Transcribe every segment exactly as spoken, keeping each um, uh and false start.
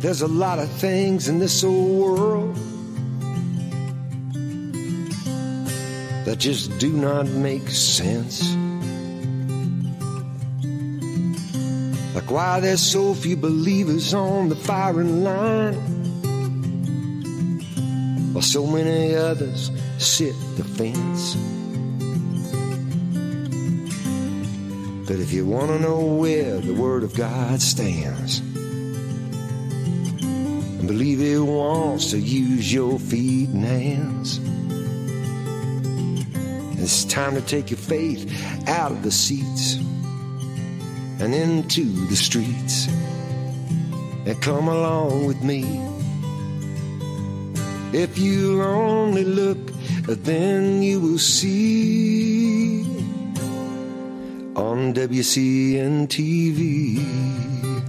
There's a lot of things in this old world that just do not make sense. Like why there's so few believers on the firing line, while so many others sit the fence. But if you want to know where the Word of God stands, and believe it wants to use your feet and hands, it's time to take your faith out of the seats and into the streets, and come along with me. If you only look, then you will see on W C N T V.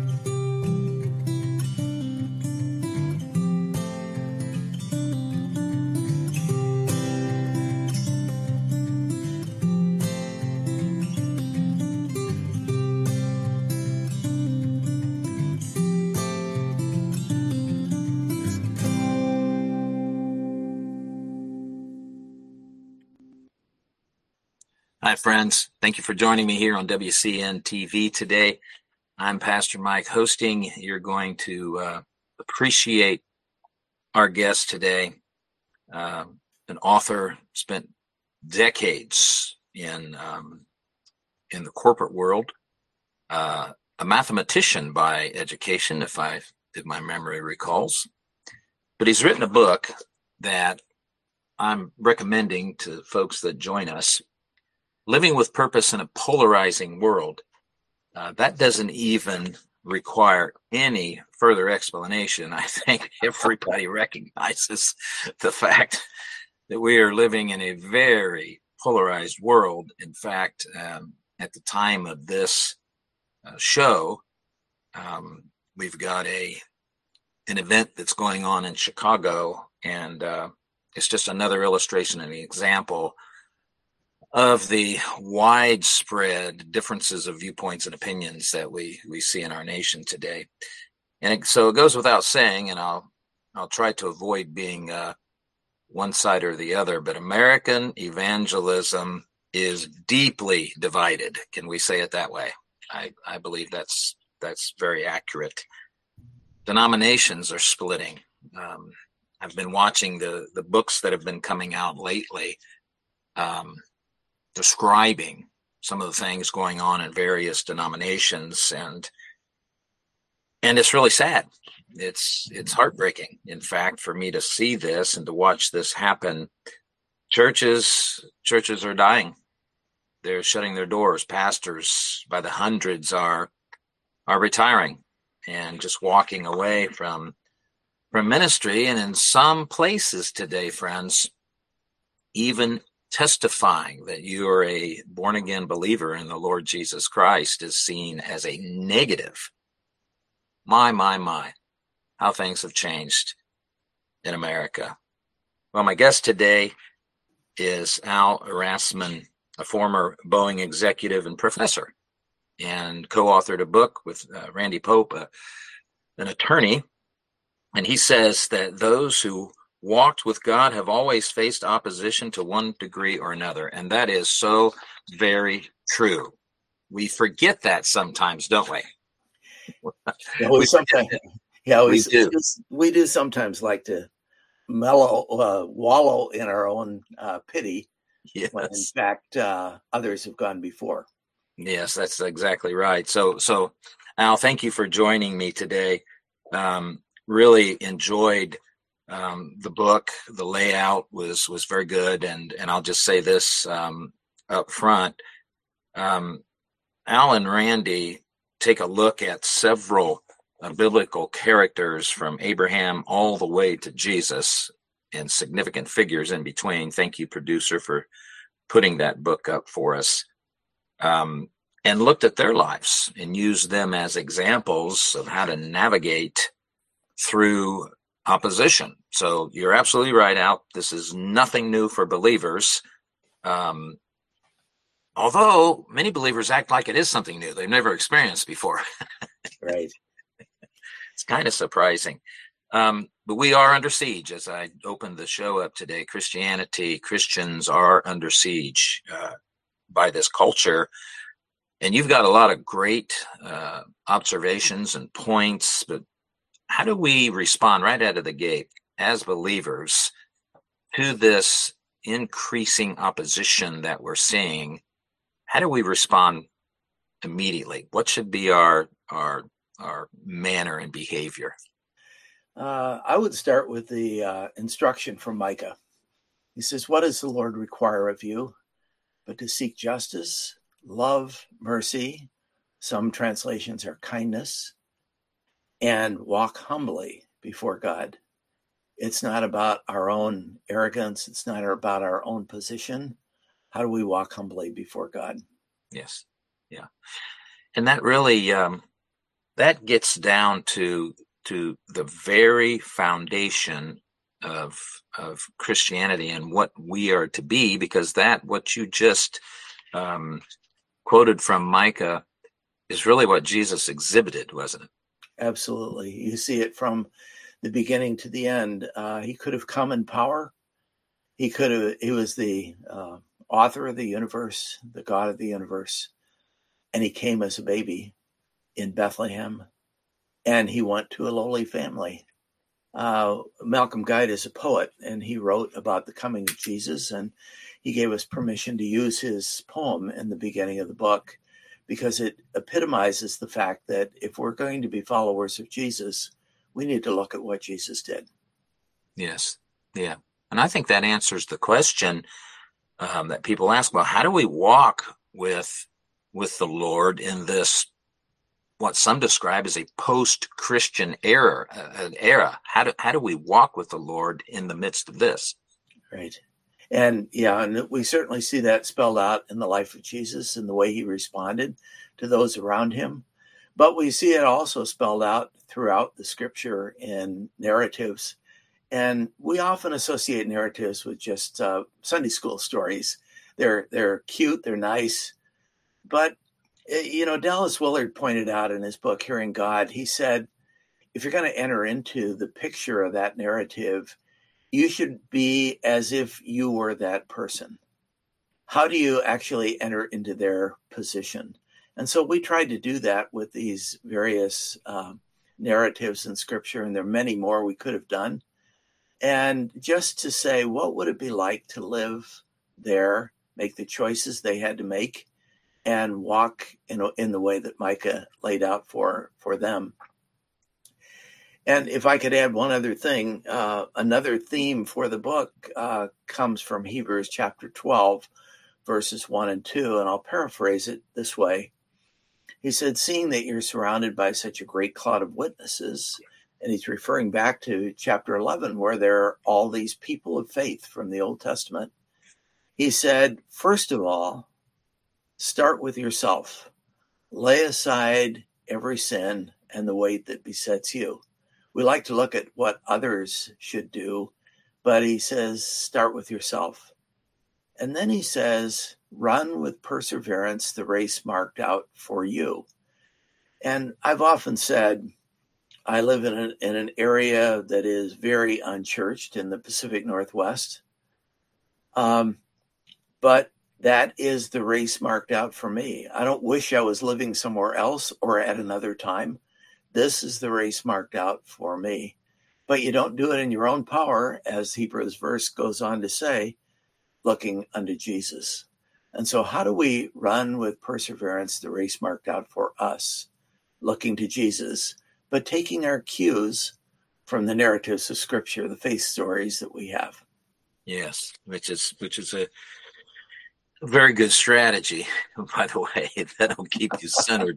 Hi, friends. Thank you for joining me here on W C N T V today. I'm Pastor Mike hosting. You're going to uh, appreciate our guest today. Uh, an author, spent decades in um, in the corporate world. Uh, a mathematician by education, if I if my memory recalls. But he's written a book that I'm recommending to folks that join us. Living with Purpose in a Polarizing World. Uh, that doesn't even require any further explanation. I think everybody recognizes the fact that we are living in a very polarized world. In fact, um, at the time of this uh, show, um, we've got a an event that's going on in Chicago, and uh, it's just another illustration and example of the widespread differences of viewpoints and opinions that we we see in our nation today. And it, so it goes without saying, and I'll I'll try to avoid being uh, one side or the other, but American evangelism is deeply divided. Can we say it that way? I, I believe that's that's very accurate. Denominations are splitting. Um, I've been watching the the books that have been coming out lately, Um, describing some of the things going on in various denominations, and and it's really sad. It's it's heartbreaking, in fact, for me to see this and to watch this happen. Churches churches are dying. They're shutting their doors. Pastors by the hundreds are are retiring and just walking away from from ministry. And in some places today, friends, even testifying that you are a born-again believer in the Lord Jesus Christ is seen as a negative. My, my, my, how things have changed in America. Well, my guest today is Al Erasmin, a former Boeing executive and professor, and co-authored a book with uh, Randy Pope, uh, an attorney. And he says that those who walked with God have always faced opposition to one degree or another. And that is so very true. We forget that sometimes, don't we? Yeah, we, we sometimes, yeah, we, we do. We do sometimes like to mellow, uh, wallow in our own uh, pity. Yes. When in fact, uh, others have gone before. Yes, that's exactly right. So, so Al, thank you for joining me today. Um, really enjoyed Um, the book. The layout was was very good, and and I'll just say this um, up front. Um, Al and Randy take a look at several uh, biblical characters from Abraham all the way to Jesus, and significant figures in between. Thank you, producer, for putting that book up for us. Um, and looked at their lives and used them as examples of how to navigate through opposition. So you're absolutely right, Al. This is nothing new for believers. Um, although many believers act like it is something new they've never experienced before. Right. It's kind of surprising. Um, but we are under siege. As I opened the show up today, Christianity, Christians are under siege uh, by this culture. And you've got a lot of great uh, observations and points, but how do we respond right out of the gate as believers to this increasing opposition that we're seeing? How do we respond immediately? What should be our our our manner and behavior? Uh, I would start with the uh, instruction from Micah. He says, "What does the Lord require of you but to seek justice, love, mercy," some translations are kindness, "and walk humbly before God." It's not about our own arrogance. It's not about our own position. How do we walk humbly before God? Yes. Yeah. And that really, um, that gets down to, to the very foundation of, of Christianity and what we are to be, because that, what you just, um, quoted from Micah is really what Jesus exhibited, wasn't it? Absolutely. You see it from the beginning to the end. Uh, he could have come in power. He could have, he was the uh, author of the universe, the God of the universe. And he came as a baby in Bethlehem, and he went to a lowly family. Uh, Malcolm Guite is a poet, and he wrote about the coming of Jesus, and he gave us permission to use his poem in the beginning of the book because it epitomizes the fact that if we're going to be followers of Jesus, we need to look at what Jesus did. Yes. Yeah. And I think that answers the question um, that people ask, well, how do we walk with, with the Lord in this, what some describe as a post-Christian era, uh, an era? How do, how do we walk with the Lord in the midst of this? Right. And yeah, and we certainly see that spelled out in the life of Jesus and the way he responded to those around him. But we see it also spelled out throughout the scripture in narratives. And we often associate narratives with just uh, Sunday school stories. They're they're cute, they're nice. But, you know, Dallas Willard pointed out in his book, Hearing God, he said, if you're going to enter into the picture of that narrative, you should be as if you were that person. How do you actually enter into their position? And so we tried to do that with these various uh, narratives in scripture, and there are many more we could have done. And just to say, what would it be like to live there, make the choices they had to make, and walk in, in the way that Micah laid out for, for them. And if I could add one other thing, uh, another theme for the book uh, comes from Hebrews chapter twelve, verses one and two, and I'll paraphrase it this way. He said, seeing that you're surrounded by such a great cloud of witnesses, and he's referring back to chapter eleven, where there are all these people of faith from the Old Testament. He said, first of all, start with yourself. Lay aside every sin and the weight that besets you. We like to look at what others should do, but he says, start with yourself. And then he says, run with perseverance the race marked out for you. And I've often said, I live in an, in an area that is very unchurched in the Pacific Northwest. Um, but that is the race marked out for me. I don't wish I was living somewhere else or at another time. This is the race marked out for me. But you don't do it in your own power, as Hebrews verse goes on to say, looking unto Jesus. And so how do we run with perseverance the race marked out for us, looking to Jesus, but taking our cues from the narratives of Scripture, the faith stories that we have? Yes, which is which is a very good strategy, by the way. That'll keep you centered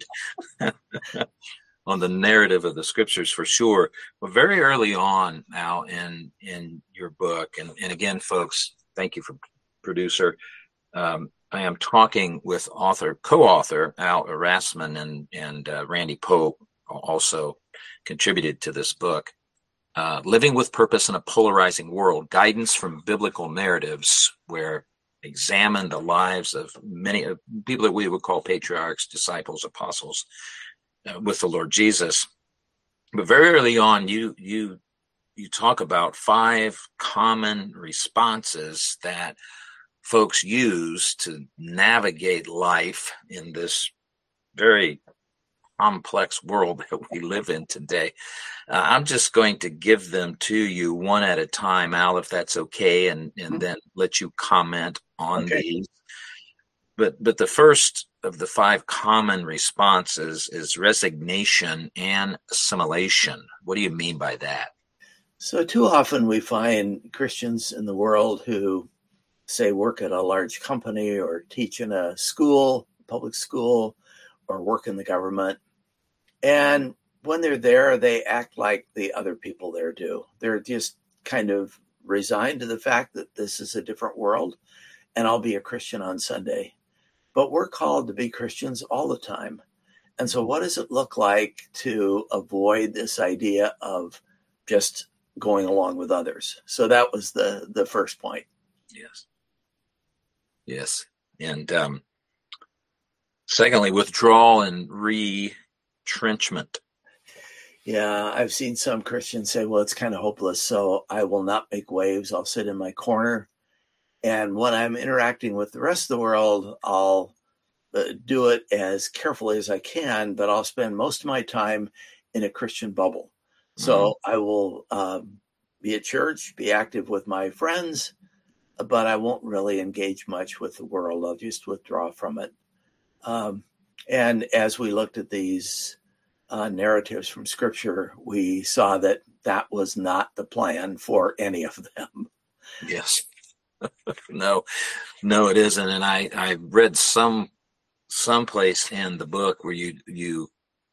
on the narrative of the Scriptures for sure. But very early on now in in your book, and, and again, folks, thank you for producer. Um, I am talking with author, co-author Al Erasmus and and uh, Randy Pope also contributed to this book. Uh, Living with Purpose in a Polarizing World: Guidance from Biblical Narratives, where examine the lives of many of people that we would call patriarchs, disciples, apostles, uh, with the Lord Jesus. But very early on, you you you talk about five common responses that folks use to navigate life in this very complex world that we live in today. Uh, I'm just going to give them to you one at a time, Al, if that's okay, and, and mm-hmm. then let you comment on okay. these. But but the first of the five common responses is resignation and assimilation. What do you mean by that? So too often we find Christians in the world who, say, work at a large company or teach in a school, public school, or work in the government. And when they're there, they act like the other people there do. They're just kind of resigned to the fact that this is a different world, and I'll be a Christian on Sunday. But we're called to be Christians all the time. And so what does it look like to avoid this idea of just going along with others? So that was the, the first point. Yes. Yes. And um, secondly, withdrawal and retrenchment. Yeah, I've seen some Christians say, well, it's kind of hopeless, so I will not make waves. I'll sit in my corner. And when I'm interacting with the rest of the world, I'll uh, do it as carefully as I can, but I'll spend most of my time in a Christian bubble. So mm-hmm. I will um, be at church, be active with my friends, but I won't really engage much with the world. I'll just withdraw from it. Um, and as we looked at these uh, narratives from Scripture, we saw that that was not the plan for any of them. Yes. no, no, it isn't. And I, I read some someplace in the book where you you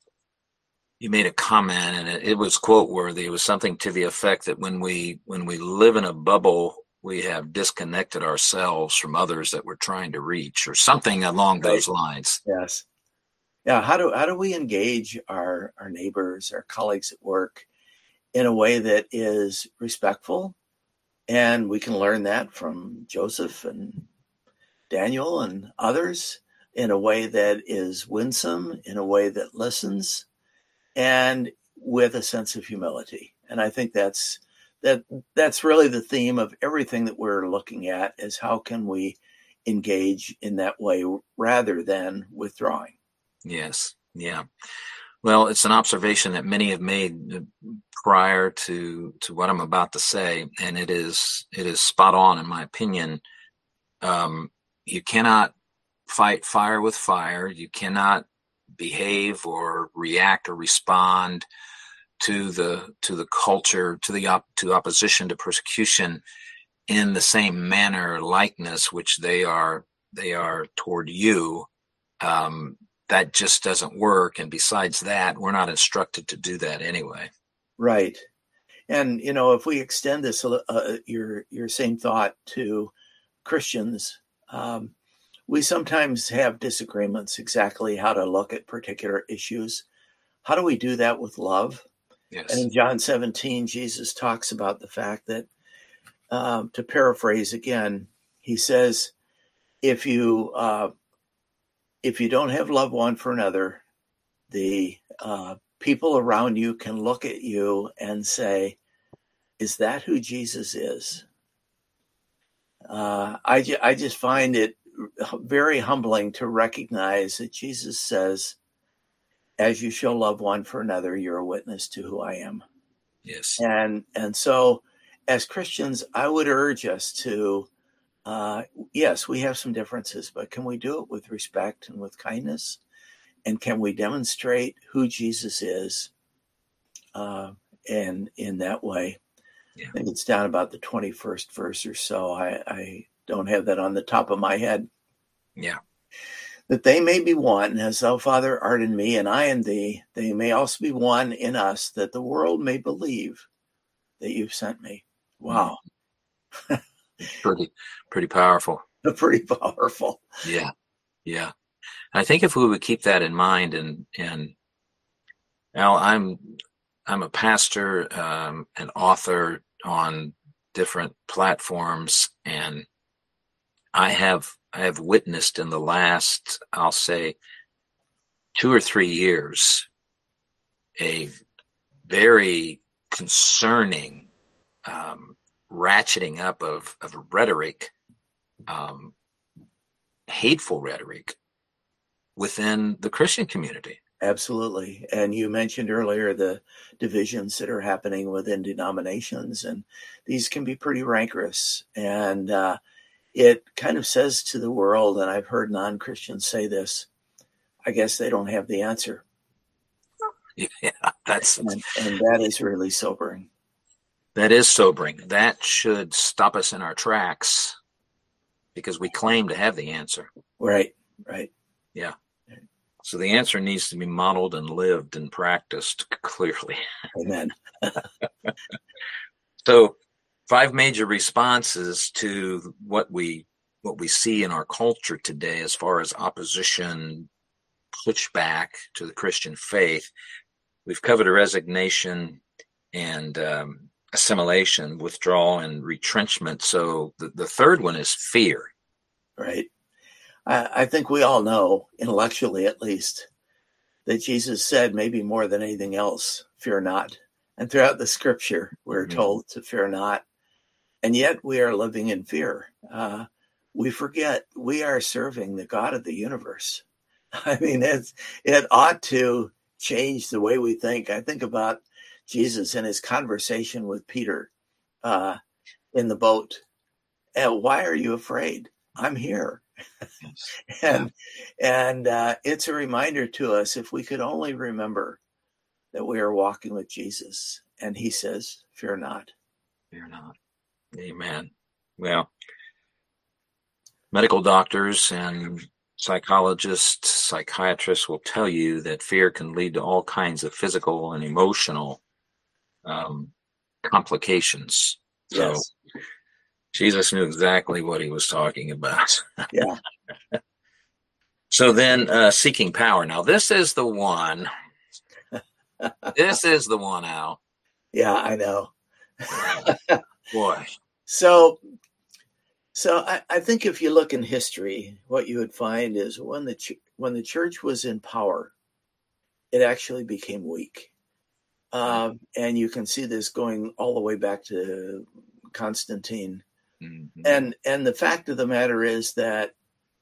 you made a comment, and it, it was quote worthy. It was something to the effect that when we when we live in a bubble, we have disconnected ourselves from others that we're trying to reach, or something along right. those lines. Yes. Yeah. How do how do we engage our our neighbors, our colleagues at work, in a way that is respectful? And we can learn that from Joseph and Daniel and others in a way that is winsome, in a way that listens, and with a sense of humility. And I think that's that that's really the theme of everything that we're looking at, is how can we engage in that way rather than withdrawing. Yes. Yeah. Well, it's an observation that many have made prior to, to what I'm about to say, and it is it is spot on in my opinion. Um, you cannot fight fire with fire. You cannot behave or react or respond to the to the culture, to the op, to opposition, to persecution in the same manner, likeness which they are they are toward you. Um, That just doesn't work. And besides that, we're not instructed to do that anyway. Right. And, you know, if we extend this, uh, your your same thought to Christians, um, we sometimes have disagreements exactly how to look at particular issues. How do we do that with love? Yes. And in John seventeen, Jesus talks about the fact that, um, to paraphrase again, he says, if you... Uh, If you don't have love one for another, the uh, people around you can look at you and say, is that who Jesus is? Uh, I, ju- I just find it very humbling to recognize that Jesus says, as you show love one for another, you're a witness to who I am. Yes. And, and so as Christians, I would urge us to Uh, yes, we have some differences, but can we do it with respect and with kindness? And can we demonstrate who Jesus is? Uh, and in that way, yeah. I think it's down about the twenty-first verse or so. I, I don't have that on the top of my head. Yeah. That they may be one, as thou, Father, art in me, and I in thee. They may also be one in us, that the world may believe that you've sent me. Wow. Mm-hmm. Pretty, pretty powerful. Pretty powerful. Yeah, yeah. I think if we would keep that in mind, and and Al, I'm I'm a pastor, um, an author on different platforms, and I have I have witnessed in the last, I'll say, two or three years, a very concerning um, ratcheting up of, of rhetoric, um, hateful rhetoric within the Christian community. Absolutely. And you mentioned earlier the divisions that are happening within denominations, and these can be pretty rancorous. And uh, it kind of says to the world, and I've heard non-Christians say this, I guess they don't have the answer. Yeah, that's and, and that is really sobering. That is sobering. That should stop us in our tracks because we claim to have the answer. Right, right. Yeah. So the answer needs to be modeled and lived and practiced clearly. Amen. So five major responses to what we what we see in our culture today as far as opposition, pushback to the Christian faith. We've covered a resignation and um, assimilation, withdrawal, and retrenchment. So the, the third one is fear. Right. I, I think we all know, intellectually at least, that Jesus said maybe more than anything else, fear not. And throughout the scripture, we're mm-hmm. told to fear not. And yet we are living in fear. Uh, we forget we are serving the God of the universe. I mean, it's, it ought to change the way we think. I think about Jesus and his conversation with Peter uh, in the boat. And why are you afraid? I'm here. and and uh, it's a reminder to us, if we could only remember that we are walking with Jesus. And he says, fear not. Fear not. Amen. Well, medical doctors and psychologists, psychiatrists will tell you that fear can lead to all kinds of physical and emotional um, complications. So yes. Jesus knew exactly what he was talking about. Yeah. So then uh, seeking power. Now, this is the one. This is the one, Al. Yeah, I know. Boy. So, so I, I think if you look in history, what you would find is when the ch- when the church was in power, it actually became weak. Um, and you can see this going all the way back to Constantine. Mm-hmm. And and the fact of the matter is that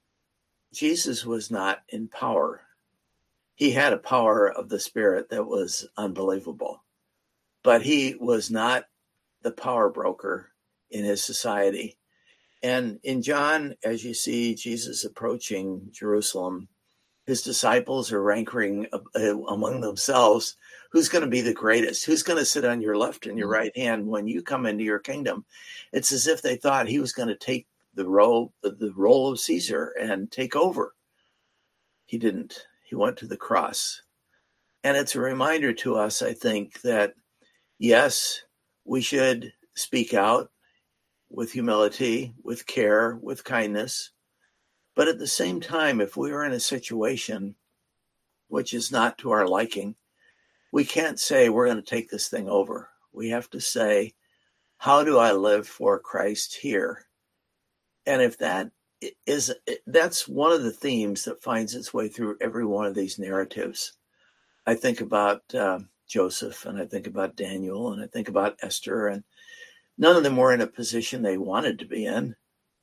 Jesus was not in power. He had a power of the Spirit that was unbelievable, but he was not the power broker in his society. And in John, as you see Jesus approaching Jerusalem, his disciples are rankering among themselves, who's going to be the greatest? Who's going to sit on your left and your right hand when you come into your kingdom? It's as if they thought he was going to take the role, the role of Caesar and take over. He didn't. He went to the cross. And it's a reminder to us, I think, that yes, we should speak out with humility, with care, with kindness. But at the same time, if we are in a situation which is not to our liking, we can't say we're going to take this thing over. We have to say, how do I live for Christ here? And if that is, that's one of the themes that finds its way through every one of these narratives. I think about uh, Joseph, and I think about Daniel, and I think about Esther, and none of them were in a position they wanted to be in,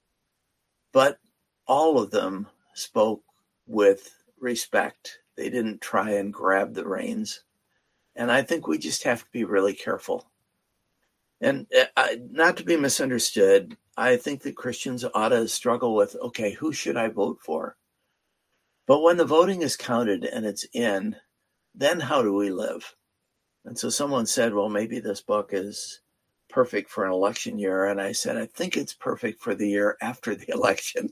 but all of them spoke with respect. They didn't try and grab the reins. And I think we just have to be really careful. And uh, not to be misunderstood, I think that Christians ought to struggle with, okay, who should I vote for? But when the voting is counted and it's in, then how do we live? And so someone said, well, maybe this book is perfect for an election year. And I said, I think it's perfect for the year after the election.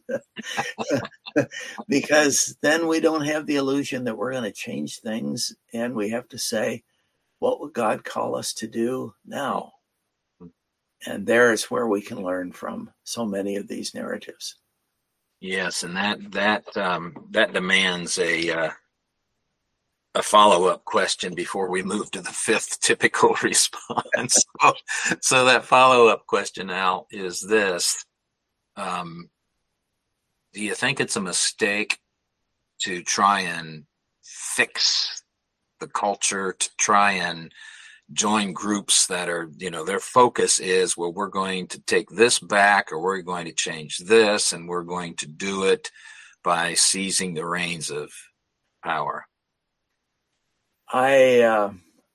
Because then we don't have the illusion that we're going to change things. And we have to say, what would God call us to do now? And there is where we can learn from so many of these narratives. Yes, and that that um, that demands a uh, a follow-up question before we move to the fifth typical response. so, so that follow-up question, Al, is this: um, do you think it's a mistake to try and fix the culture, to try and join groups that are, you know, their focus is, well, we're going to take this back, or we're going to change this, and we're going to do it by seizing the reins of power? I uh,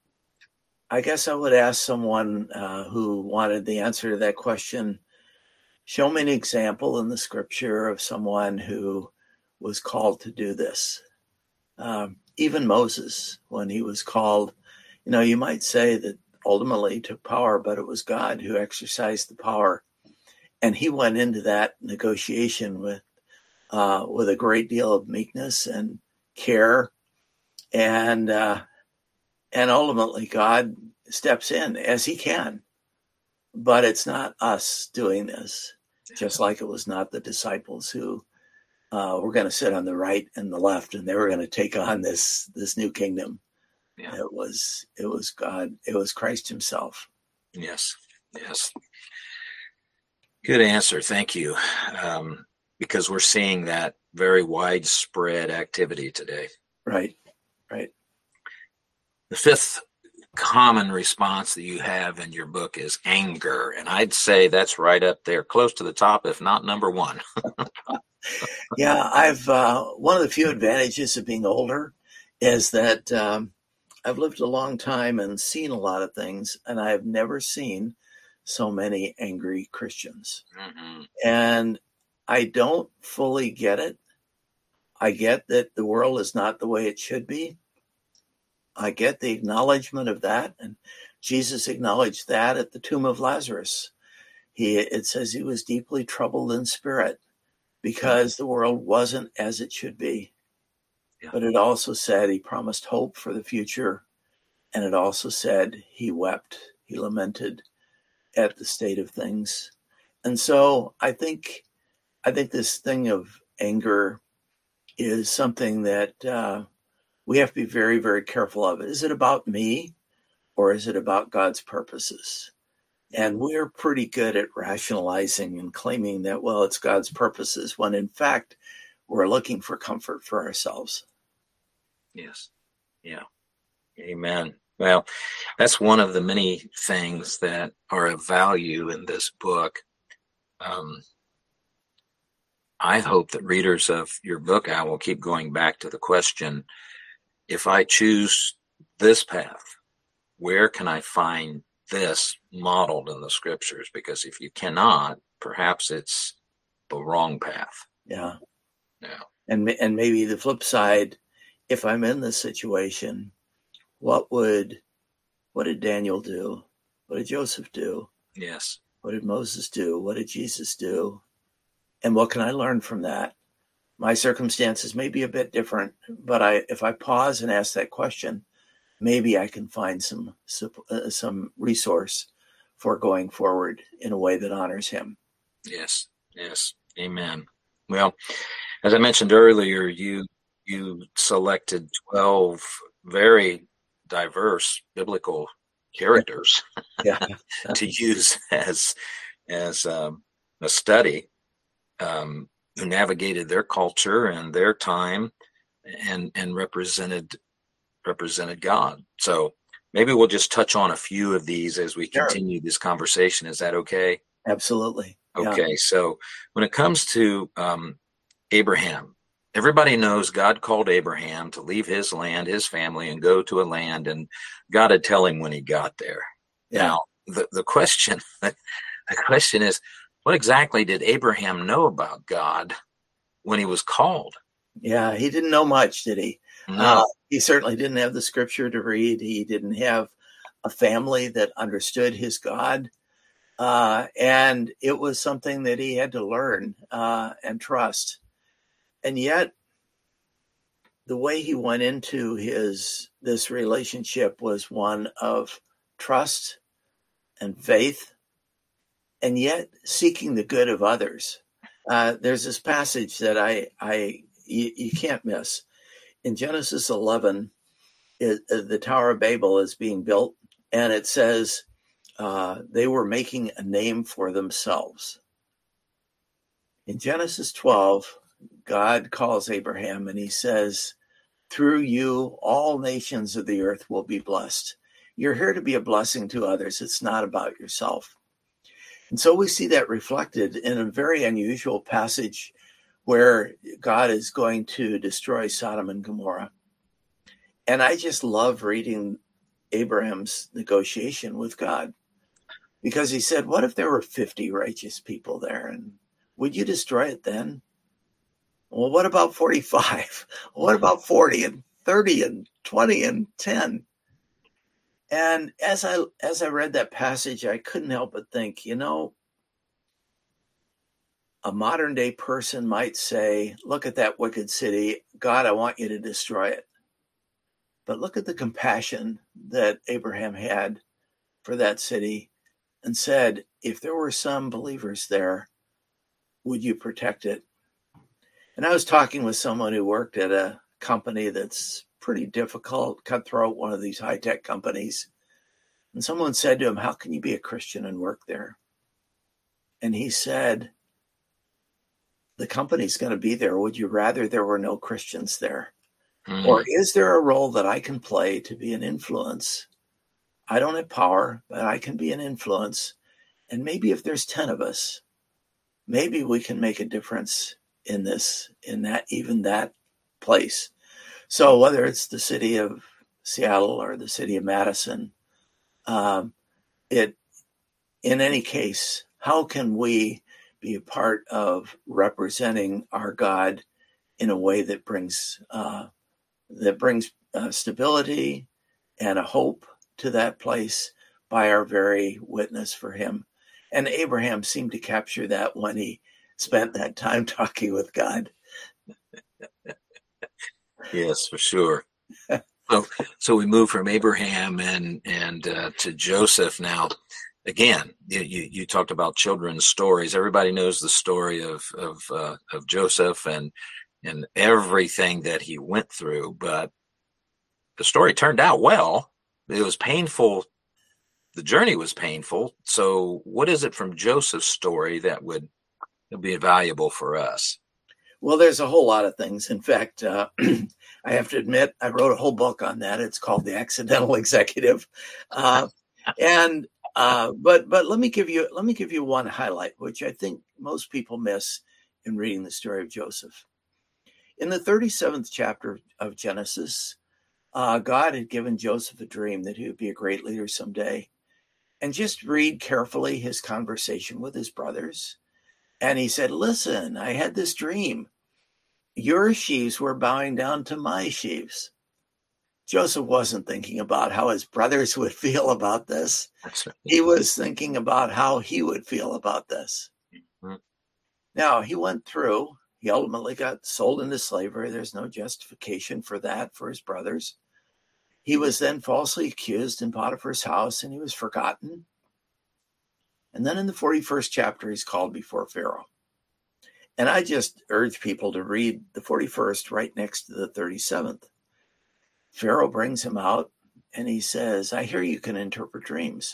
I guess I would ask someone uh, who wanted the answer to that question, show me an example in the scripture of someone who was called to do this. Um, even Moses, when he was called, you know, you might say that ultimately he took power, but it was God who exercised the power. And he went into that negotiation with uh, with a great deal of meekness and care. And uh, and ultimately God steps in as he can. But it's not us doing this, just like it was not the disciples who uh, were going to sit on the right and the left, and they were going to take on this this new kingdom. Yeah. It was it was God. It was Christ himself. Yes, yes. Good answer. Thank you. Um, because we're seeing that very widespread activity today. Right, right. The fifth common response that you have in your book is anger. And I'd say that's right up there, close to the top, if not number one. Yeah, I've uh, one of the few advantages of being older is that um, I've lived a long time and seen a lot of things, and I've never seen so many angry Christians. Mm-hmm. And I don't fully get it. I get that the world is not the way it should be. I get the acknowledgement of that. And Jesus acknowledged that at the tomb of Lazarus. He, it says he was deeply troubled in spirit because the world wasn't as it should be. Yeah. But it also said he promised hope for the future. And it also said he wept, he lamented at the state of things. And so I think, I think this thing of anger is something that uh, we have to be very, very careful of. Is it about me, or is it about God's purposes? And we're pretty good at rationalizing and claiming that, well, it's God's purposes, when in fact, we're looking for comfort for ourselves. Yes. Yeah. Amen. Well, that's one of the many things that are of value in this book. Um, I hope that readers of your book, I will keep going back to the question, if I choose this path, where can I find this modeled in the scriptures? Because if you cannot, perhaps it's the wrong path. Yeah. Yeah. And, and maybe the flip side, if I'm in this situation, what would, what did Daniel do? What did Joseph do? Yes. What did Moses do? What did Jesus do? And what can I learn from that? My circumstances may be a bit different, but I, if I pause and ask that question, maybe I can find some, uh, some resource for going forward in a way that honors him. Yes. Yes. Amen. Well, as I mentioned earlier, you, you selected twelve very diverse biblical characters yeah. to use as, as um, a study. Um, who navigated their culture and their time and and represented represented God. So maybe we'll just touch on a few of these as we Sure. continue this conversation. Is that okay? Absolutely. Okay. Yeah. So when it comes to um, Abraham, everybody knows God called Abraham to leave his land, his family, and go to a land, and God would tell him when he got there. Yeah. Now, the, the question, the question is, what exactly did Abraham know about God when he was called? Yeah, he didn't know much, did he? No. Uh, he certainly didn't have the scripture to read. He didn't have a family that understood his God. Uh, and it was something that he had to learn uh, and trust. And yet, the way he went into his this relationship was one of trust and faith, and yet seeking the good of others. Uh, there's this passage that I, I you, you can't miss. In Genesis eleven, it, uh, the Tower of Babel is being built, and it says uh, they were making a name for themselves. In Genesis twelve, God calls Abraham, and he says, through you, all nations of the earth will be blessed. You're here to be a blessing to others. It's not about yourself. And so we see that reflected in a very unusual passage where God is going to destroy Sodom and Gomorrah. And I just love reading Abraham's negotiation with God, because he said, what if there were fifty righteous people there? And would you destroy it then? Well, what about forty-five? What about forty and thirty and twenty and ten? And as I as I read that passage, I couldn't help but think, you know, a modern day person might say, look at that wicked city. God, I want you to destroy it. But look at the compassion that Abraham had for that city and said, if there were some believers there, would you protect it? And I was talking with someone who worked at a company that's pretty difficult, cutthroat, one of these high-tech companies. And someone said to him, how can you be a Christian and work there? And he said, the company's going to be there. Would you rather there were no Christians there? Mm. Or is there a role that I can play to be an influence? I don't have power, but I can be an influence. And maybe if there's ten of us, maybe we can make a difference in this, in that, even that place. So whether it's the city of Seattle or the city of Madison, um, it, in any case, how can we be a part of representing our God in a way that brings uh, that brings uh, stability and a hope to that place by our very witness for him? And Abraham seemed to capture that when he spent that time talking with God. Yes, for sure. So, so we move from Abraham and and uh, to Joseph now. Again, you, you you talked about children's stories. Everybody knows the story of of uh, of Joseph and and everything that he went through. But the story turned out well. It was painful. The journey was painful. So, what is it from Joseph's story that would be valuable for us? Well, there's a whole lot of things. In fact, uh, I have to admit, I wrote a whole book on that. It's called The Accidental Executive. Uh, and uh, but but let me give you let me give you one highlight, which I think most people miss in reading the story of Joseph. In the thirty-seventh chapter of Genesis, uh, God had given Joseph a dream that he would be a great leader someday. And just read carefully his conversation with his brothers. And he said, listen, I had this dream. Your sheaves were bowing down to my sheaves. Joseph wasn't thinking about how his brothers would feel about this. That's right. He was thinking about how he would feel about this. Mm-hmm. Now, he went through. He ultimately got sold into slavery. There's no justification for that for his brothers. He was then falsely accused in Potiphar's house, and he was forgotten. And then in the forty-first chapter, he's called before Pharaoh. And I just urge people to read the forty-first right next to the thirty-seventh. Pharaoh brings him out, and he says, I hear you can interpret dreams.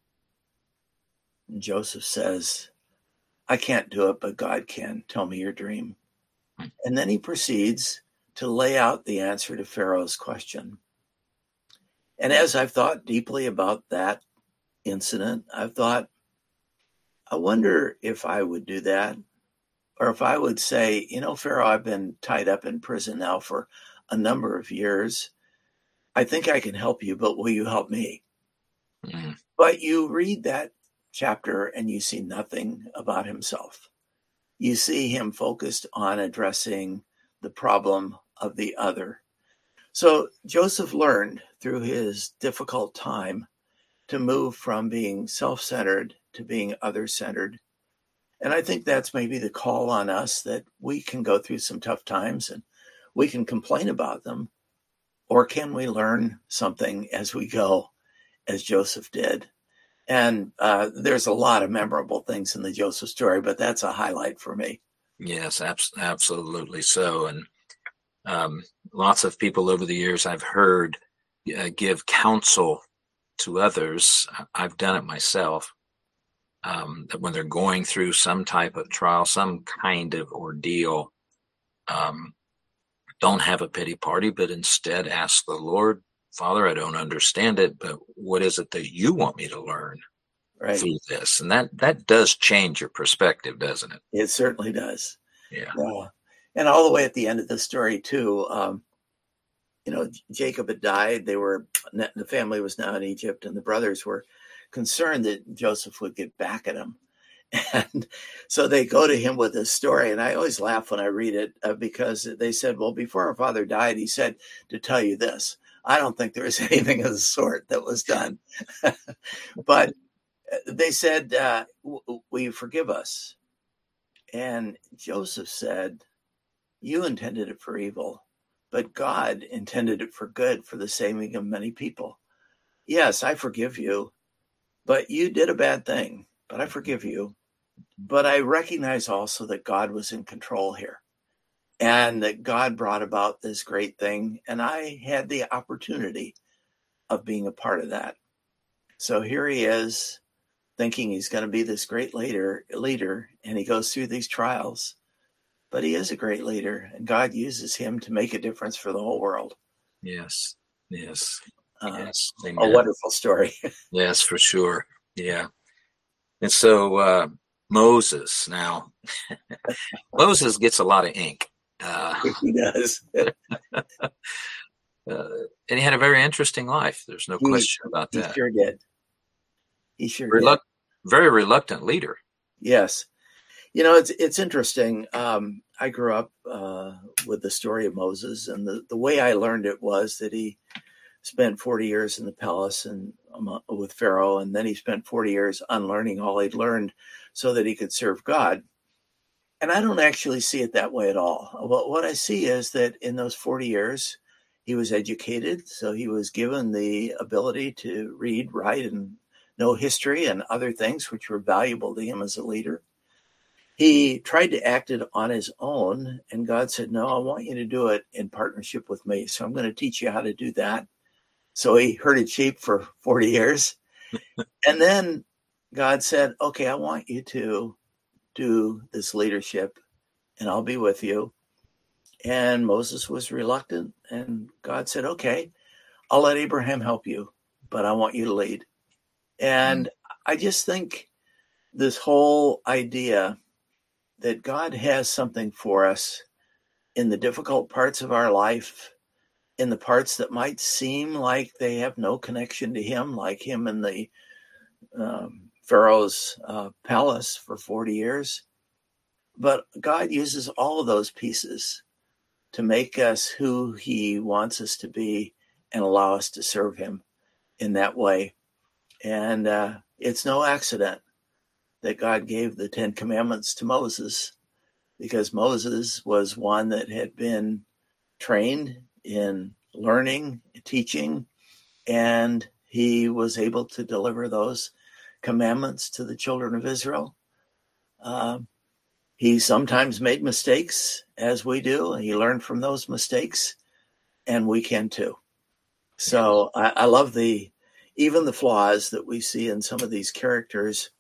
And Joseph says, I can't do it, but God can. Tell me your dream. And then he proceeds to lay out the answer to Pharaoh's question. And as I've thought deeply about that incident, I've thought, I wonder if I would do that, or if I would say, you know, Pharaoh, I've been tied up in prison now for a number of years. I think I can help you, but will you help me? Mm-hmm. But you read that chapter and you see nothing about himself. You see him focused on addressing the problem of the other. So Joseph learned through his difficult time to move from being self-centered to being other-centered. And I think that's maybe the call on us, that we can go through some tough times and we can complain about them. Or can we learn something as we go, as Joseph did? And uh, there's a lot of memorable things in the Joseph story, but that's a highlight for me. Yes, abs- absolutely so. And um, lots of people over the years I've heard uh, give counsel to others. I've done it myself. Um, that when they're going through some type of trial, some kind of ordeal, um, don't have a pity party, but instead ask the Lord Father, I don't understand it, but what is it that you want me to learn Right. through this? And that, that does change your perspective, doesn't it? It certainly does. Yeah. Yeah. And all the way at the end of the story too, um, you know, Jacob had died. They were, the family was now in Egypt, and the brothers were concerned that Joseph would get back at him. And so they go to him with this story. And I always laugh when I read it uh, because they said, well, before our father died, he said to tell you this. I don't think there was anything of the sort that was done. But they said, uh, will you forgive us? And Joseph said, you intended it for evil, but God intended it for good, for the saving of many people. Yes, I forgive you, but you did a bad thing, but I forgive you. But I recognize also that God was in control here, and that God brought about this great thing, and I had the opportunity of being a part of that. So here he is, thinking he's going to be this great leader, leader, and he goes through these trials. But he is a great leader, and God uses him to make a difference for the whole world. Yes, yes, Uh, yes. a Amen. wonderful story. Yes, for sure. Yeah. And so uh, Moses, now, Moses gets a lot of ink. Uh, He does. uh, and he had a very interesting life. There's no He- question about He that. sure did. He sure Reluct- did. very reluctant leader. Yes. You know, it's it's interesting. Um, I grew up uh, with the story of Moses, and the, the way I learned it was that he spent forty years in the palace and um, with Pharaoh, and then he spent forty years unlearning all he'd learned so that he could serve God. And I don't actually see it that way at all. What, what I see is that in those forty years, he was educated, so he was given the ability to read, write, and know history and other things which were valuable to him as a leader. He tried to act it on his own, and God said, no, I want you to do it in partnership with me. So I'm going to teach you how to do that. So he herded sheep for forty years. And then God said, okay, I want you to do this leadership, and I'll be with you. And Moses was reluctant, and God said, okay, I'll let Abraham help you, but I want you to lead. And I just think this whole idea that God has something for us in the difficult parts of our life, in the parts that might seem like they have no connection to him, like him in the um, Pharaoh's uh, palace for forty years. But God uses all of those pieces to make us who he wants us to be and allow us to serve him in that way. And uh, it's no accident that God gave the Ten Commandments to Moses, because Moses was one that had been trained in learning, teaching, and he was able to deliver those commandments to the children of Israel. Uh, he sometimes made mistakes, as we do, and he learned from those mistakes, and we can too. So I, I love the, even the flaws that we see in some of these characters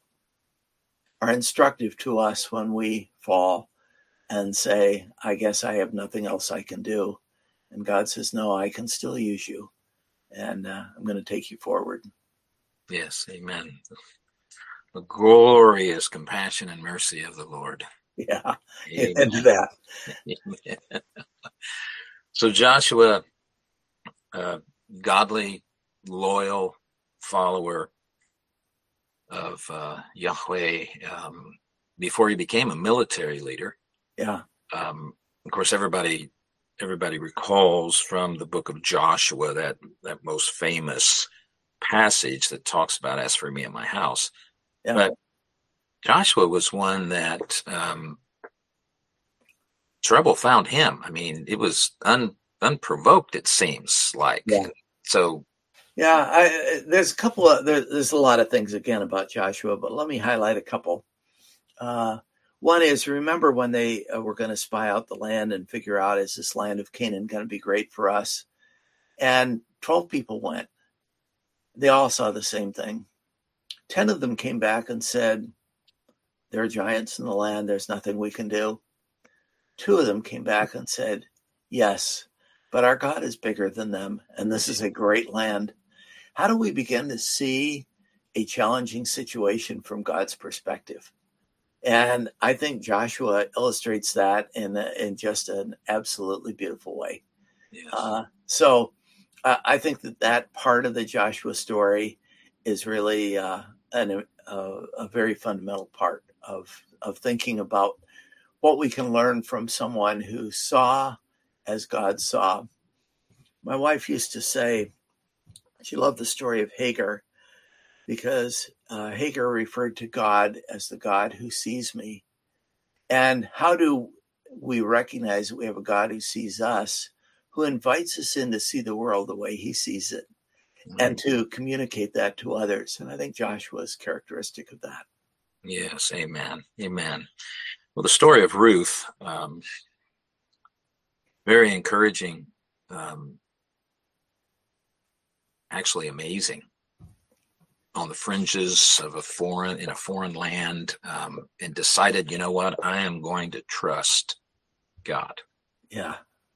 are instructive to us when we fall and say, I guess I have nothing else I can do. And God says, no, I can still use you. And uh, I'm going to take you forward. Yes, amen. The glorious compassion and mercy of the Lord. Yeah, Amen. into that. So Joshua, uh, godly, loyal follower of uh, Yahweh, um, before he became a military leader. Yeah. Um, of course, everybody everybody recalls from the book of Joshua that that most famous passage that talks about, as for me and my house. Yeah. But Joshua was one that um, trouble found him. I mean, it was un, unprovoked, it seems like. Yeah. So, Yeah, I, there's a couple of, there, there's a lot of things again about Joshua, but let me highlight a couple. Uh, one is, remember when they uh, were going to spy out the land and figure out, is this land of Canaan going to be great for us? And twelve people went. They all saw the same thing. ten of them came back and said, there are giants in the land. There's nothing we can do. Two of them came back and said, yes, but our God is bigger than them, and this is a great land. How do we begin to see a challenging situation from God's perspective? And I think Joshua illustrates that in, in just an absolutely beautiful way. Yes. Uh, so uh, I think that that part of the Joshua story is really uh, an, uh, a very fundamental part of, of thinking about what we can learn from someone who saw as God saw. My wife used to say she loved the story of Hagar because uh, Hagar referred to God as the God who sees me. And how do we recognize that we have a God who sees us, who invites us in to see the world the way he sees it, mm-hmm. and to communicate that to others? And I think Joshua is characteristic of that. Yes, amen, amen. Well, the story of Ruth, um, very encouraging, um, actually amazing. On the fringes of a foreign, in a foreign land, um, and decided, you know what, I am going to trust God. Yeah.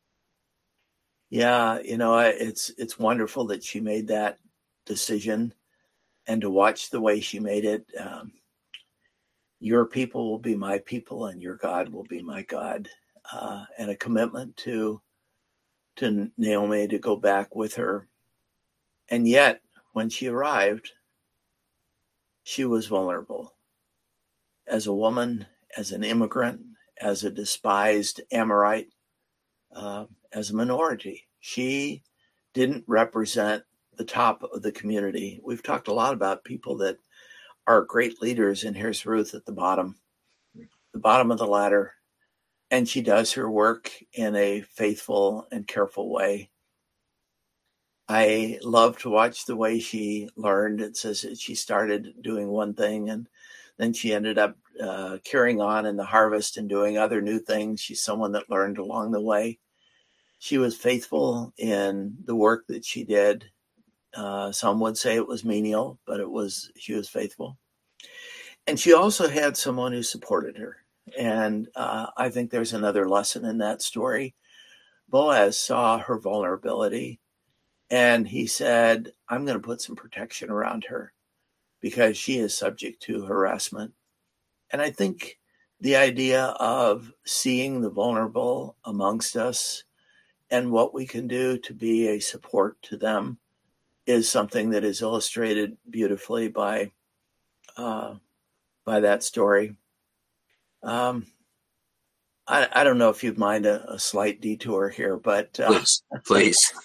Yeah, you know, it's it's wonderful that she made that decision, and to watch the way she made it. Um, your people will be my people, and your God will be my God. Uh, and a commitment to to Naomi to go back with her. And yet, when she arrived, she was vulnerable. As a woman, as an immigrant, as a despised Amorite, uh, as a minority, she didn't represent the top of the community. We've talked a lot about people that are great leaders, and here's Ruth at the bottom, the bottom of the ladder, and she does her work in a faithful and careful way. I love to watch the way she learned. It says that she started doing one thing, and then she ended up uh, carrying on in the harvest and doing other new things. She's someone that learned along the way. She was faithful in the work that she did. Uh, some would say it was menial, but it was, she was faithful. And she also had someone who supported her. And uh, I think there's another lesson in that story. Boaz saw her vulnerability, and he said, I'm going to put some protection around her because she is subject to harassment. And I think the idea of seeing the vulnerable amongst us and what we can do to be a support to them is something that is illustrated beautifully by uh, by that story. Um, I, I don't know if you'd mind a, a slight detour here, but uh, please, please.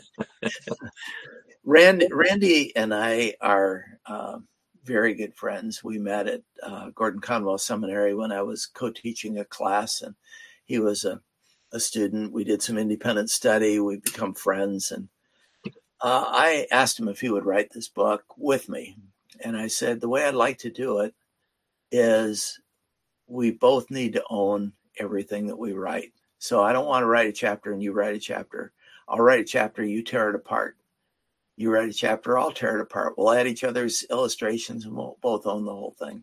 Randy, Randy and I are uh, very good friends. We met at uh, Gordon Conwell Seminary when I was co-teaching a class, and he was a, a student. We did some independent study. We become friends, and uh, I asked him if he would write this book with me. And I said, the way I'd like to do it is we both need to own everything that we write. So I don't want to write a chapter and you write a chapter. I'll write a chapter, you tear it apart. You write a chapter, I'll tear it apart. We'll add each other's illustrations and we'll both own the whole thing.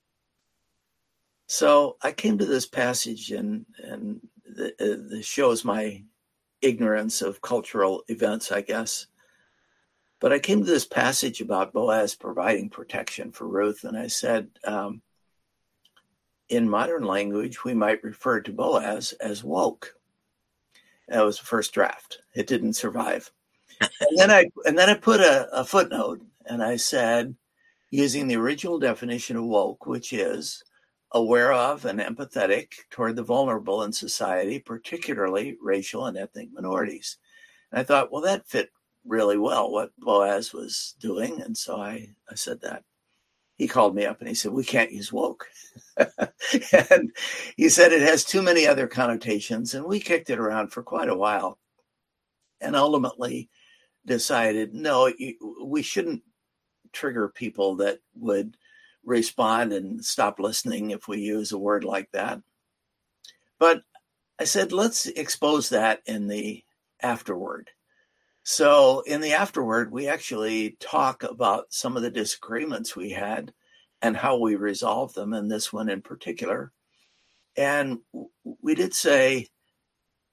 So I came to this passage, and, and this shows my ignorance of cultural events, I guess. But I came to this passage about Boaz providing protection for Ruth, and I said, um, in modern language, we might refer to Boaz as woke. That was the first draft. It didn't survive. And then I and then I put a, a footnote, and I said, using the original definition of woke, which is aware of and empathetic toward the vulnerable in society, particularly racial and ethnic minorities. And I thought, well, that fit really well what Boaz was doing. And so I, I said that. He called me up and he said, we can't use woke. And he said it has too many other connotations. And we kicked it around for quite a while and ultimately decided, no, we shouldn't trigger people that would respond and stop listening if we use a word like that. But I said, let's expose that in the afterword. So in the afterword, we actually talk about some of the disagreements we had and how we resolved them, and this one in particular. And we did say,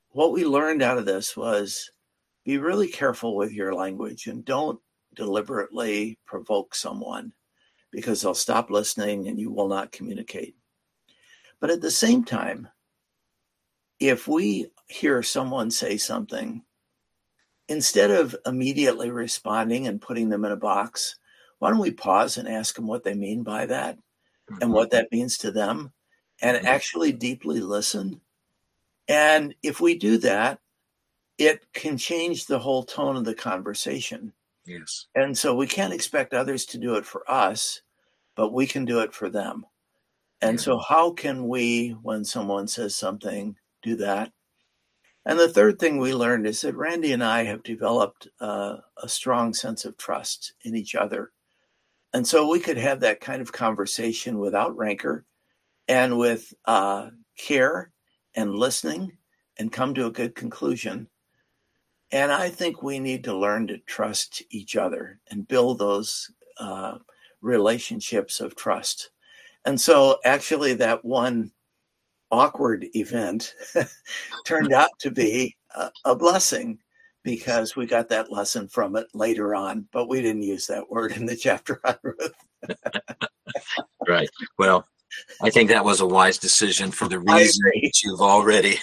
what we learned out of this was be really careful with your language and don't deliberately provoke someone, because they'll stop listening and you will not communicate. But at the same time, if we hear someone say something, instead of immediately responding and putting them in a box, why don't we pause and ask them what they mean by that mm-hmm. and what that means to them, and mm-hmm. actually deeply listen? And if we do that, it can change the whole tone of the conversation. Yes. And so we can't expect others to do it for us, but we can do it for them. And yeah. so how can we, when someone says something, do that? And the third thing we learned is that Randy and I have developed uh, a strong sense of trust in each other. And so we could have that kind of conversation without rancor and with uh, care and listening and come to a good conclusion. And I think we need to learn to trust each other and build those uh, relationships of trust. And so actually that one awkward event turned out to be a, a blessing, because we got that lesson from it later on, but we didn't use that word in the chapter on Ruth. Right. Well, I think that was a wise decision for the reason that you've already.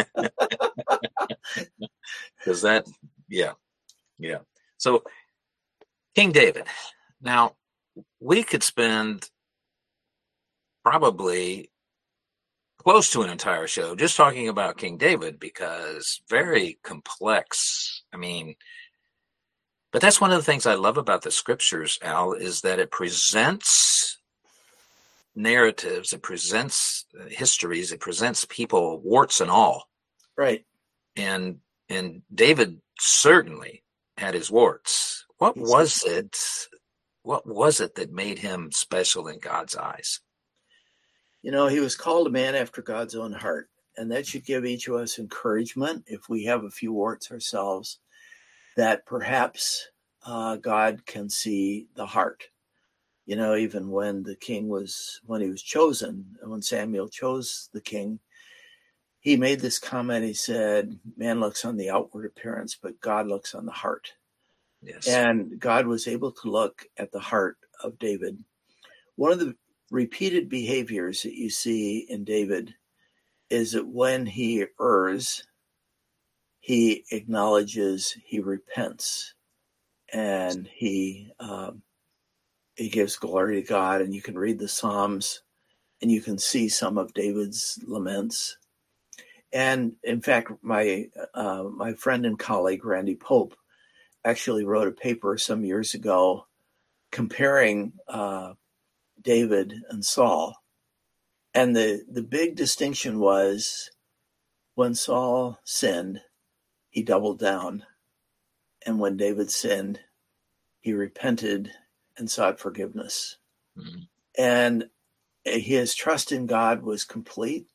Because that, yeah, yeah. So King David. Now, we could spend probably close to an entire show just talking about King David, because very complex. I mean, but that's one of the things I love about the scriptures, Al, is that it presents narratives, it presents histories, it presents people, warts and all. Right. And and David certainly had his warts. What was it? What was it that made him special in God's eyes? You know, he was called a man after God's own heart, and that should give each of us encouragement if we have a few warts ourselves, that perhaps uh, God can see the heart. You know, even when the king was, when he was chosen, and when Samuel chose the king, he made this comment. He said, man looks on the outward appearance, but God looks on the heart. Yes. And God was able to look at the heart of David. One of the repeated behaviors that you see in David is that when he errs, he acknowledges, he repents, and he um, he gives glory to God. And you can read the Psalms and you can see some of David's laments. And in fact, my uh, my friend and colleague, Randy Pope, actually wrote a paper some years ago comparing uh, David and Saul. And the, the big distinction was, when Saul sinned, he doubled down. And when David sinned, he repented and sought forgiveness. Mm-hmm. And his trust in God was complete.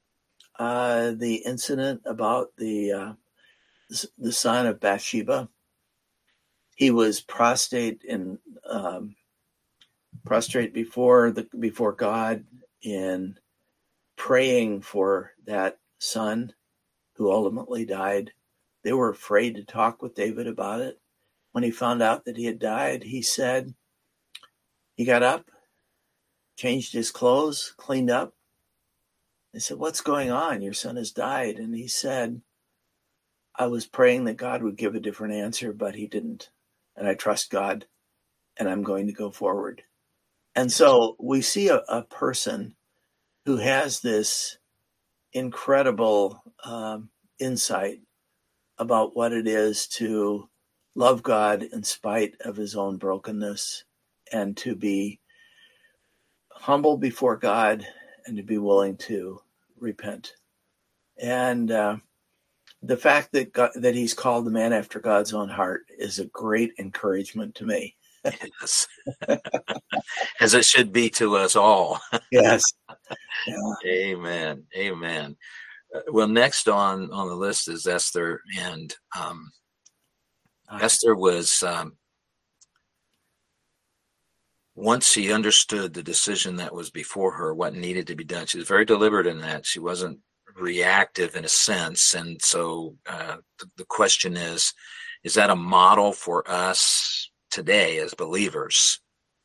Uh, the incident about the uh, the son of Bathsheba, he was prostrate in um, prostrate before the before God in praying for that son who ultimately died. They were afraid to talk with David about it. When he found out that he had died, he said, he got up, changed his clothes, cleaned up. They said, what's going on? Your son has died. And he said, I was praying that God would give a different answer, but he didn't. And I trust God, and I'm going to go forward. And so we see a, a person who has this incredible um, insight about what it is to love God in spite of his own brokenness, and to be humble before God, and to be willing to repent. And uh, the fact that God, that he's called the man after God's own heart is a great encouragement to me. Yes. As it should be to us all. Yes. Yeah. Amen. Amen. Uh, well, next on, on the list is Esther. And um, Esther was, um, once she understood the decision that was before her, what needed to be done, she was very deliberate in that. She wasn't reactive in a sense. And so uh, the, the question is, is that a model for us today as believers?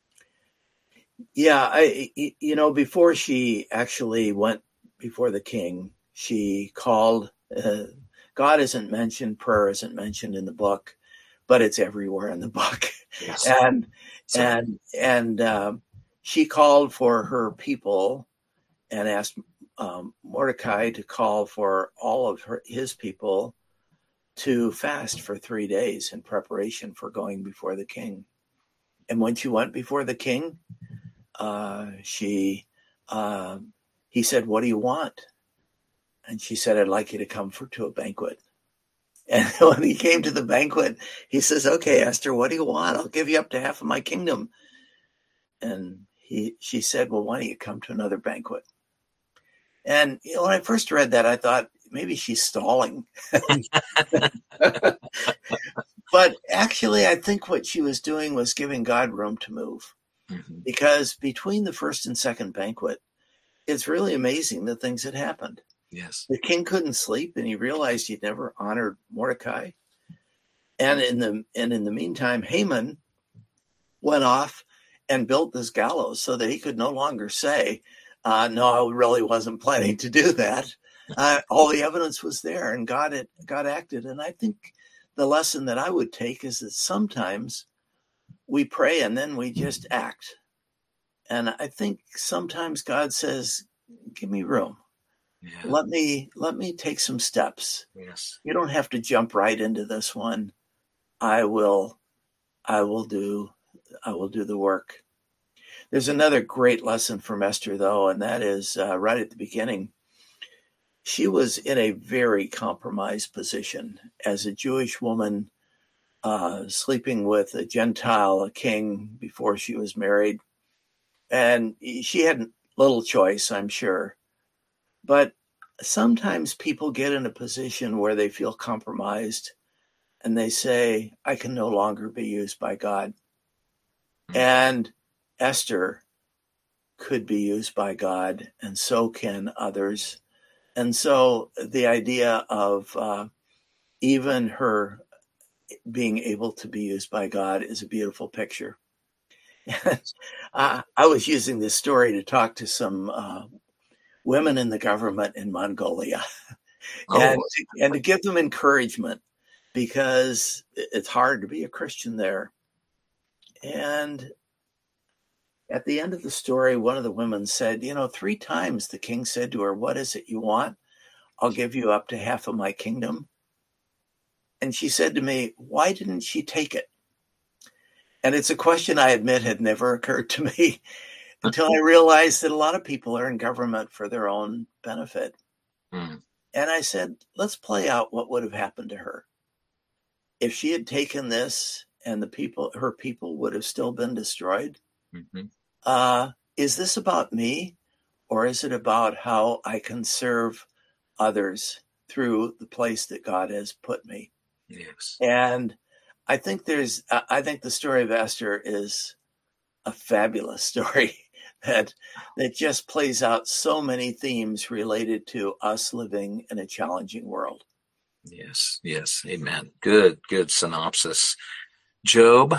Yeah, I, you know, before she actually went before the king, she called, uh, God isn't mentioned, prayer isn't mentioned in the book, but it's everywhere in the book. Yes. And, So, and, and, um, she called for her people and asked um, Mordecai to call for all of her, his people to fast for three days in preparation for going before the king. And when she went before the king, uh, she, uh, he said, "What do you want?" And she said, "I'd like you to come for to a banquet." And when he came to the banquet, he says, "Okay, Esther, what do you want? I'll give you up to half of my kingdom." And he, she said, "Well, why don't you come to another banquet?" And you know, when I first read that, I thought maybe she's stalling. But actually, I think what she was doing was giving God room to move. Mm-hmm. Because between the first and second banquet, it's really amazing the things that happened. Yes. The king couldn't sleep, and he realized he'd never honored Mordecai. And in the and in the meantime, Haman went off and built this gallows so that he could no longer say, uh, "No, I really wasn't planning to do that." Uh, all the evidence was there, and God had God acted. And I think the lesson that I would take is that sometimes we pray and then we just act. And I think sometimes God says, "Give me room. Yeah. Let me let me take some steps. Yes. You don't have to jump right into this one. I will I will do I will do the work." There's another great lesson from Esther, though, and that is uh, right at the beginning. She was in a very compromised position as a Jewish woman uh, sleeping with a Gentile, a king, before she was married. And she had little choice, I'm sure. But sometimes people get in a position where they feel compromised and they say, "I can no longer be used by God." Mm-hmm. And Esther could be used by God, and so can others. And so the idea of uh, even her being able to be used by God is a beautiful picture. uh, I was using this story to talk to some uh, women in the government in Mongolia oh. and, and to give them encouragement, because it's hard to be a Christian there. And at the end of the story, one of the women said, "You know, three times the king said to her, 'What is it you want? I'll give you up to half of my kingdom.'" And she said to me, "Why didn't she take it?" And it's a question I admit had never occurred to me until I realized that a lot of people are in government for their own benefit. Mm. And I said, let's play out what would have happened to her. If she had taken this and the people, her people would have still been destroyed. Mm-hmm. Uh, is this about me, or is it about how I can serve others through the place that God has put me? Yes. And I think there's, I think the story of Esther is a fabulous story that that just plays out so many themes related to us living in a challenging world. Yes, yes, amen. Good, good synopsis. Job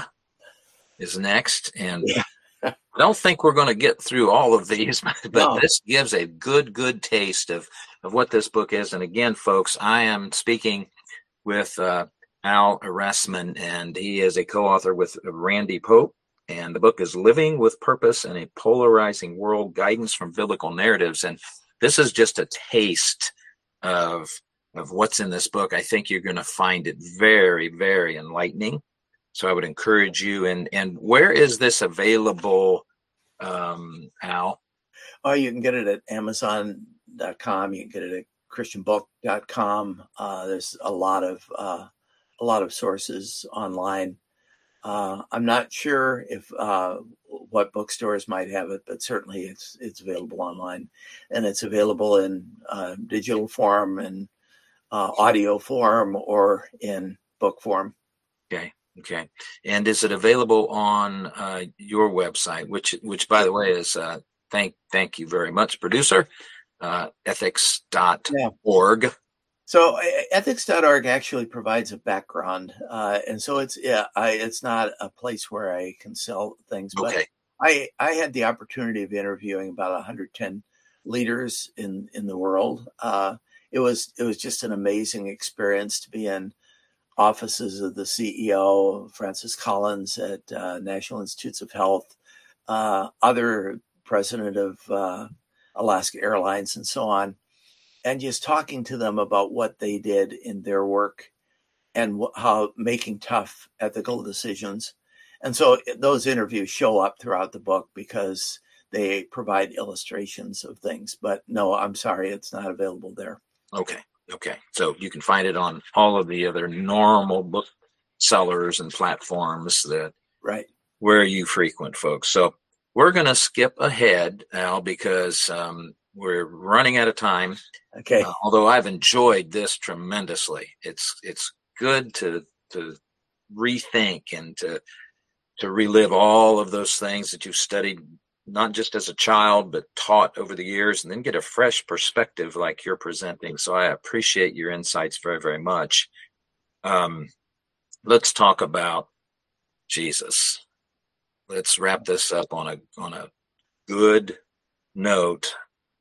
is next, and yeah. I don't think we're going to get through all of these, but no. This gives a good, good taste of, of what this book is. And again, folks, I am speaking with uh, Al Erasman, and he is a co-author with Randy Pope. And the book is Living with Purpose in a Polarizing World, Guidance from Biblical Narratives. And this is just a taste of, of what's in this book. I think you're going to find it very, very enlightening. So I would encourage you. And, and where is this available, um, Al? Oh, you can get it at amazon dot com. You can get it at christian book dot com. Uh, there's a lot of uh, a lot of sources online. Uh, I'm not sure if uh, what bookstores might have it, but certainly it's it's available online, and it's available in uh, digital form and uh, audio form or in book form. Okay. Okay. And is it available on uh, your website, which, which by the way is, uh, thank, thank you very much, producer. uh, ethics dot org. Yeah. So uh, ethics dot org actually provides a background. Uh, and so it's, yeah, I, it's not a place where I can sell things, but Okay. I, I had the opportunity of interviewing about one hundred ten leaders in, in the world. Uh, it was, it was just an amazing experience to be in offices of the C E O, Francis Collins at uh, National Institutes of Health, uh, other president of uh, Alaska Airlines, and so on, and just talking to them about what they did in their work and wh- how making tough ethical decisions. And so those interviews show up throughout the book because they provide illustrations of things. But no, I'm sorry, it's not available there. Okay. Okay. So you can find it on all of the other normal book sellers and platforms that right where you frequent, folks. So we're going to skip ahead now because um, we're running out of time. Okay. Uh, although I've enjoyed this tremendously. It's it's good to to rethink and to to relive all of those things that you've studied, not just as a child, but taught over the years, and then get a fresh perspective like you're presenting. So I appreciate your insights very, very much. Um, let's talk about Jesus. Let's wrap this up on a on a good note.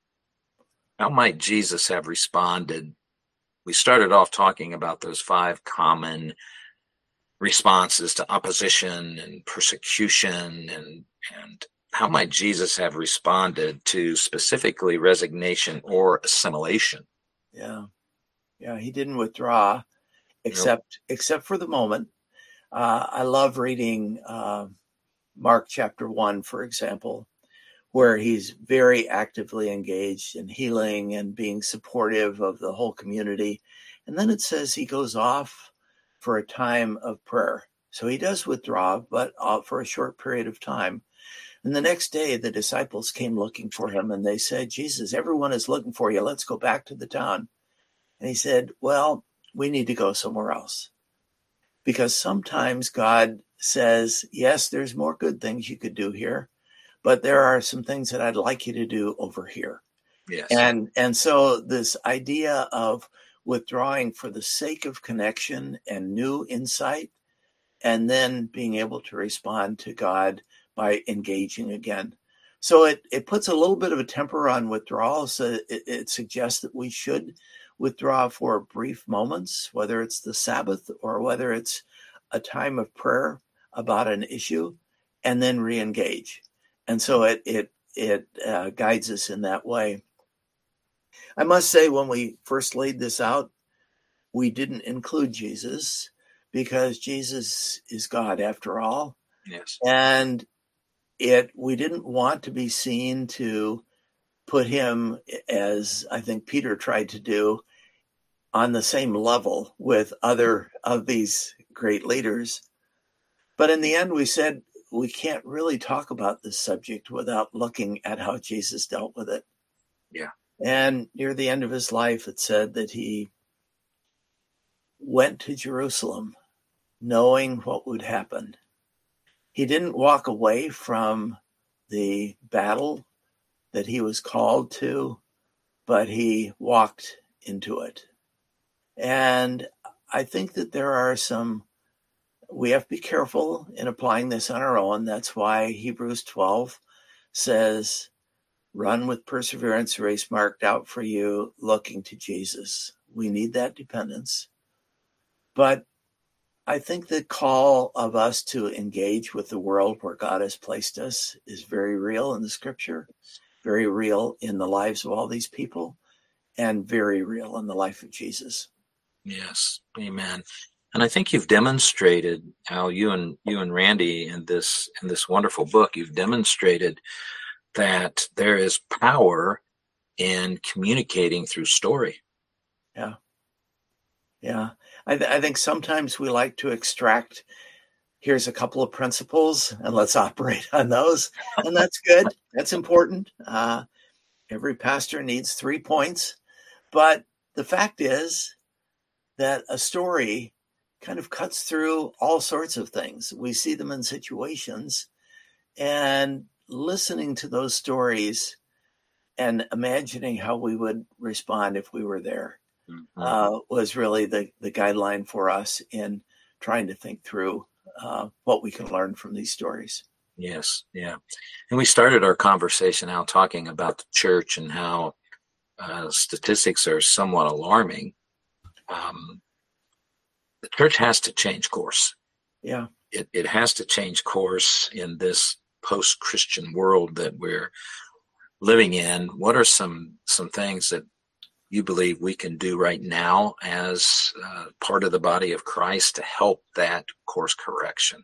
How might Jesus have responded? We started off talking about those five common responses to opposition and persecution, and and how might Jesus have responded to specifically resignation or assimilation? Yeah. Yeah. He didn't withdraw except, nope. except for the moment. Uh, I love reading uh, Mark chapter one, for example, where he's very actively engaged in healing and being supportive of the whole community. And then it says he goes off for a time of prayer. So he does withdraw, but uh, for a short period of time. And the next day, the disciples came looking for him, and they said, Jesus, everyone is looking for you. Let's go back to the town. And he said, well, we need to go somewhere else. Because sometimes God says, yes, there's more good things you could do here, but there are some things that I'd like you to do over here. Yes. And, and so this idea of withdrawing for the sake of connection and new insight, and then being able to respond to God by engaging again. So it, it puts a little bit of a temper on withdrawal. So it, it suggests that we should withdraw for brief moments, whether it's the Sabbath or whether it's a time of prayer about an issue, and then re-engage. And so it it it uh, guides us in that way. I must say, when we first laid this out, we didn't include Jesus because Jesus is God after all. Yes. And it we didn't want to be seen to put him, as I think Peter tried to do, on the same level with other of these great leaders. But in the end, we said we can't really talk about this subject without looking at how Jesus dealt with it. Yeah. And near the end of his life, it said that he went to Jerusalem knowing what would happen. He didn't walk away from the battle that he was called to, but he walked into it. And I think that there are some, we have to be careful in applying this on our own. That's why Hebrews twelve says, run with perseverance, race marked out for you, looking to Jesus. We need that dependence. But I think the call of us to engage with the world where God has placed us is very real in the scripture, very real in the lives of all these people, and very real in the life of Jesus. Yes. Amen. And I think you've demonstrated, Al, you and you and Randy in this in this wonderful book, you've demonstrated that there is power in communicating through story. Yeah. Yeah. I, th- I think sometimes we like to extract, here's a couple of principles and let's operate on those. And that's good. That's important. Uh, every pastor needs three points. But the fact is that a story kind of cuts through all sorts of things. We see them in situations, and listening to those stories and imagining how we would respond if we were there Mm-hmm. uh, was really the, the guideline for us in trying to think through uh, what we can learn from these stories. Yes, yeah. And we started our conversation out talking about the church and how uh, statistics are somewhat alarming. Um, the church has to change course. Yeah. It, it has to change course in this post-Christian world that we're living in. What are some some things that you believe we can do right now as uh, part of the body of Christ to help that course correction?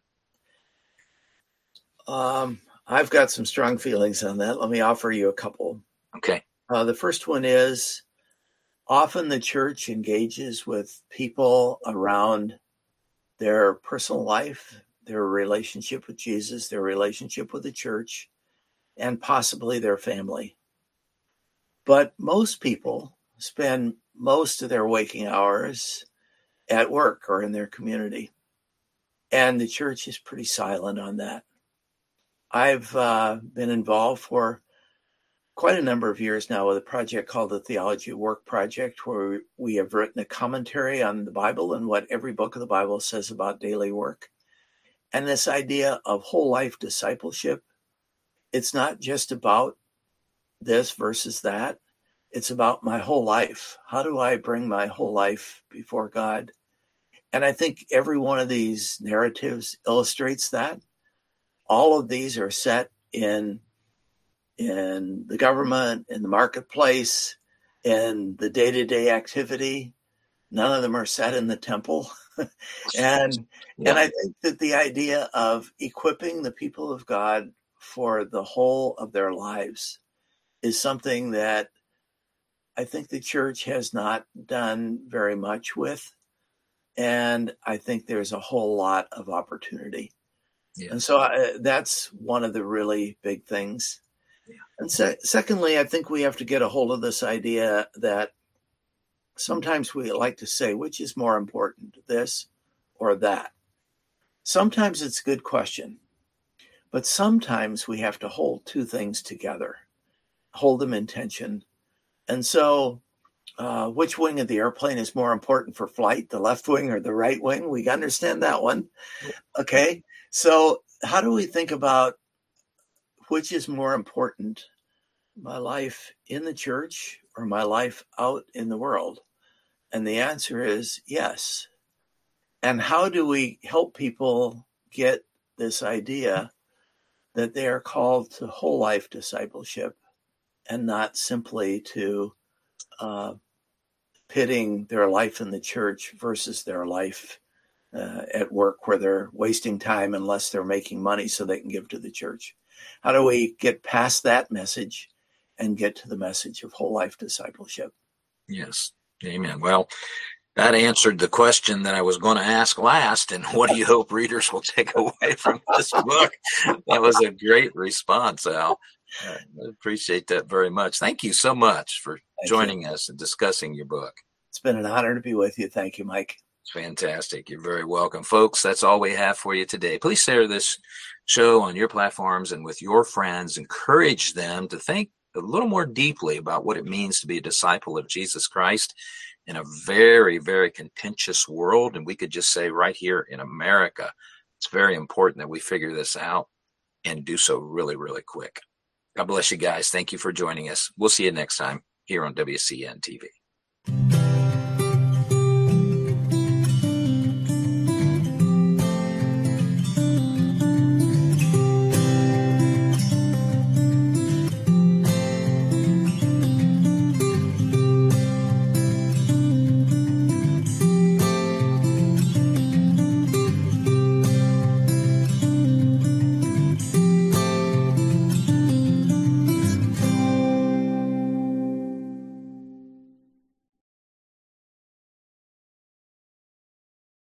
Um, I've got some strong feelings on that. Let me offer you a couple. Okay. Uh, the first one is often the church engages with people around their personal life, their relationship with Jesus, their relationship with the church, and possibly their family. But most people spend most of their waking hours at work or in their community. And the church is pretty silent on that. I've uh, been involved for quite a number of years now with a project called the Theology of Work Project, where we have written a commentary on the Bible and what every book of the Bible says about daily work. And this idea of whole life discipleship, it's not just about this versus that. It's about my whole life. How do I bring my whole life before God? And I think every one of these narratives illustrates that. All of these are set in, in the government, in the marketplace, in the day-to-day activity. None of them are set in the temple. and Yeah. and I think that the idea of equipping the people of God for the whole of their lives is something that I think the church has not done very much with. And I think there's a whole lot of opportunity. Yes. And so I, that's one of the really big things. Yeah. And se- secondly, I think we have to get a hold of this idea that sometimes we like to say, which is more important, this or that? Sometimes it's a good question, but sometimes we have to hold two things together, hold them in tension. And so uh, which wing of the airplane is more important for flight, the left wing or the right wing? We understand that one. Okay. So how do we think about which is more important, my life in the church or my life out in the world? And the answer is yes. And how do we help people get this idea that they are called to whole life discipleship and not simply to uh, pitting their life in the church versus their life uh, at work, where they're wasting time unless they're making money so they can give to the church? How do we get past that message and get to the message of whole life discipleship? Yes. Amen. Well, that answered the question that I was going to ask last. And what do you hope readers will take away from this book? That was a great response, Al. I appreciate that very much. Thank you so much for Thank joining you. us and discussing your book. It's been an honor to be with you. Thank you, Mike. It's fantastic. You're very welcome. Folks, that's all we have for you today. Please share this show on your platforms and with your friends. Encourage them to think a little more deeply about what it means to be a disciple of Jesus Christ in a very, very contentious world. And we could just say right here in America, it's very important that we figure this out and do so really, really quick. God bless you guys. Thank you for joining us. We'll see you next time here on W C N T V.